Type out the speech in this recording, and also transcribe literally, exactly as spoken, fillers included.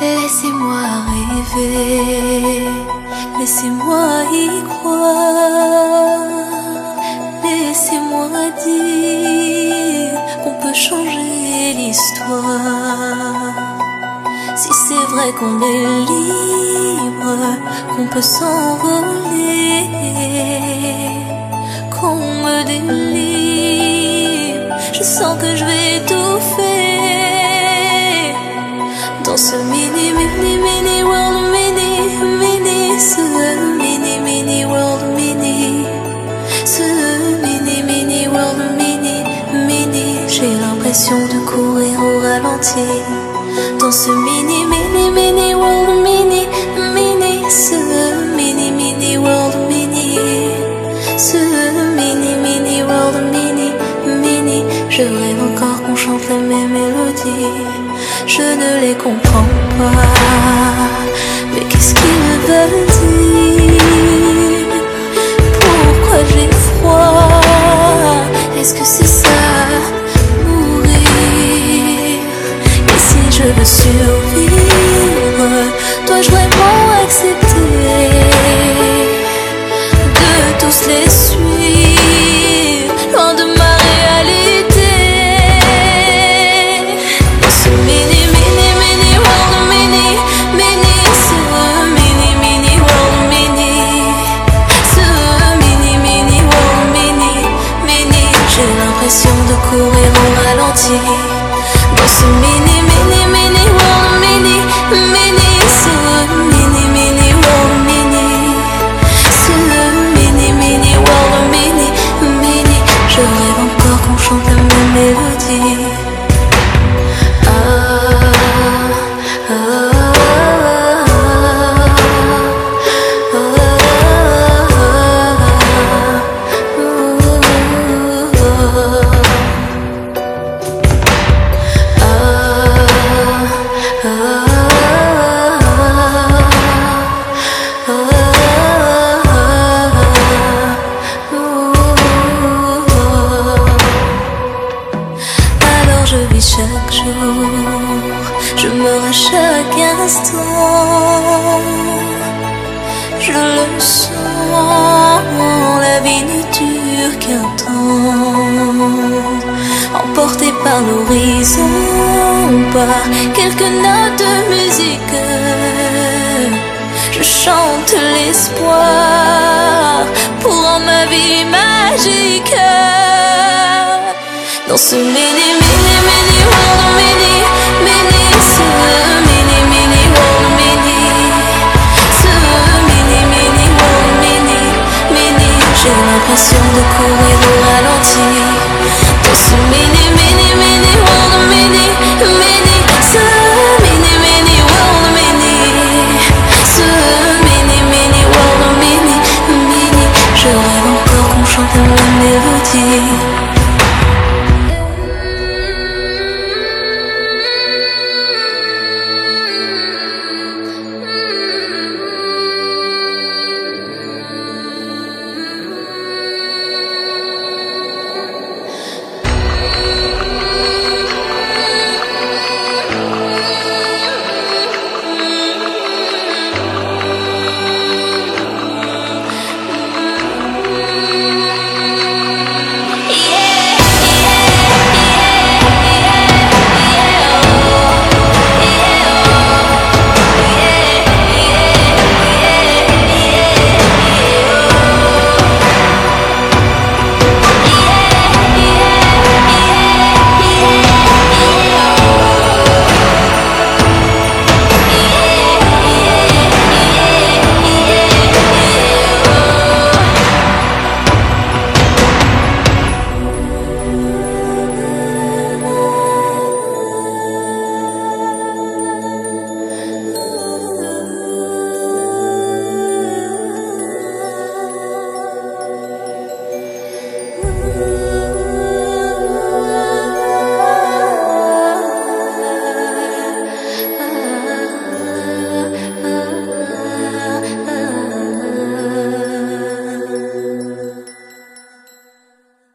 Laissez-moi rêver, laissez-moi y croire, laissez-moi dire qu'on peut changer l'histoire. Si c'est vrai qu'on est libre, qu'on peut s'envoler, qu'on me délivre, je sens que je vais étouffer dans ce mini, mini, mini world, mini, mini, ce mini, mini world, mini, ce mini, mini world, mini, mini. J'ai l'impression de courir au ralenti dans ce mini, mini, mini world, mini, mini, ce mini, mini world, mini, ce mini, mini world, mini, mini. Je rêve encore qu'on chante les mêmes mélodies. Je ne les comprends pas, mais qu'est-ce qu'ils veulent dire? Pourquoi j'ai froid? Est-ce que c'est ça, mourir? Et si je veux survivre, dois-je vraiment accepter de tous les suivre, loin de ma réalité? Dans ce mini, mini, mini world, mini, mini, ce mini, mini world, mini, ce mini, mini world, mini, mini. J'ai l'impression de courir au ralenti dans ce mini, mini, mini world, mini, mini, ce mini, mini world, mini, ce mini, mini world, mini, mini. Je rêve encore qu'on chante la même mélodie. Ah, ah, ah, ah, alors je vis chaque jour, je meurs à chaque instant. Je le sens, la vie ne dure qu'un temps. Emporté par l'horizon, par quelques notes de musique, je chante l'espoir pour rendre ma vie magique. Dans ce mini, mini, mini world, mini, mini, ce mini, mini world, mini, ce mini, mini world, mini, mini. J'ai l'impression de courir au ralenti dans ce mini, mini, mini world, mini, mini, ce mini, mini world, mini, ce mini, mini world, mini, mini. Je rêve encore qu'on chante la même mélodie.